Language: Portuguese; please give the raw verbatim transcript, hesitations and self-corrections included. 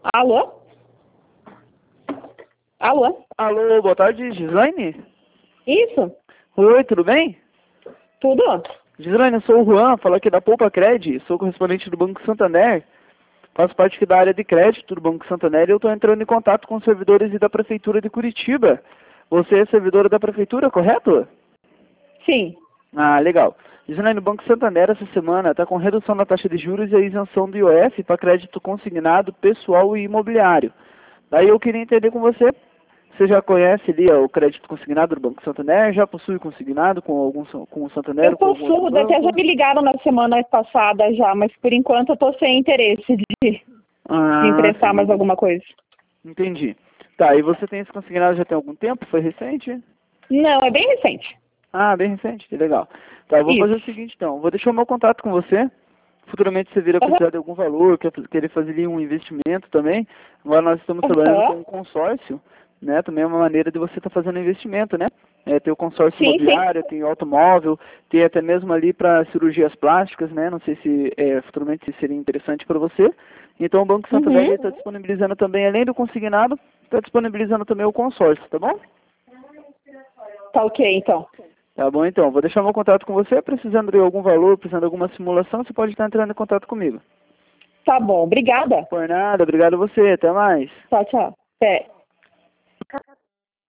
Alô? Alô? Alô, boa tarde, Gislaine? Isso? Oi, tudo bem? Tudo? Gislaine, eu sou o Juan, falo aqui da Poupa Cred, sou correspondente do Banco Santander, faço parte aqui da área de crédito do Banco Santander e eu estou entrando em contato com os servidores da Prefeitura de Curitiba. Você é servidora da Prefeitura, correto? Sim. Ah, legal. Gislaine, o Banco Santander essa semana está com redução na taxa de juros e a isenção do I O F para crédito consignado, pessoal e imobiliário. Daí eu queria entender com você. Você já conhece ali ó, o crédito consignado do Banco Santander? Já possui consignado com algum com o Santander? Eu Com algum outro possuo, até já banco? me ligaram na semana passada já, mas por enquanto eu tô sem interesse de, de Ah, emprestar sim. mais alguma coisa. Entendi. Tá, e você tem esse consignado já tem algum tempo? Foi recente? Não, é bem recente. Ah, bem recente, que legal. Tá, eu vou fazer o Isso. seguinte então, vou deixar o meu contato com você. Futuramente você vir a Aham. precisar de algum valor, quer querer fazer ali um investimento também. Agora nós estamos trabalhando com Aham. um consórcio, né? Também é uma maneira de você estar fazendo investimento, né? É, tem o consórcio Sim, sim. imobiliário, tem o automóvel, tem até mesmo ali para cirurgias plásticas, né? Não sei se é, futuramente se seria interessante para você. Então o Banco Santander Uhum. está disponibilizando também, além do consignado, está disponibilizando também o consórcio, tá bom? Tá ok, então. Tá bom, então. Vou deixar meu contato com você. Precisando de algum valor, precisando de alguma simulação, você pode estar entrando em contato comigo. Tá bom, obrigada. Por nada, obrigado a você. Até mais. Tchau, tchau. Até.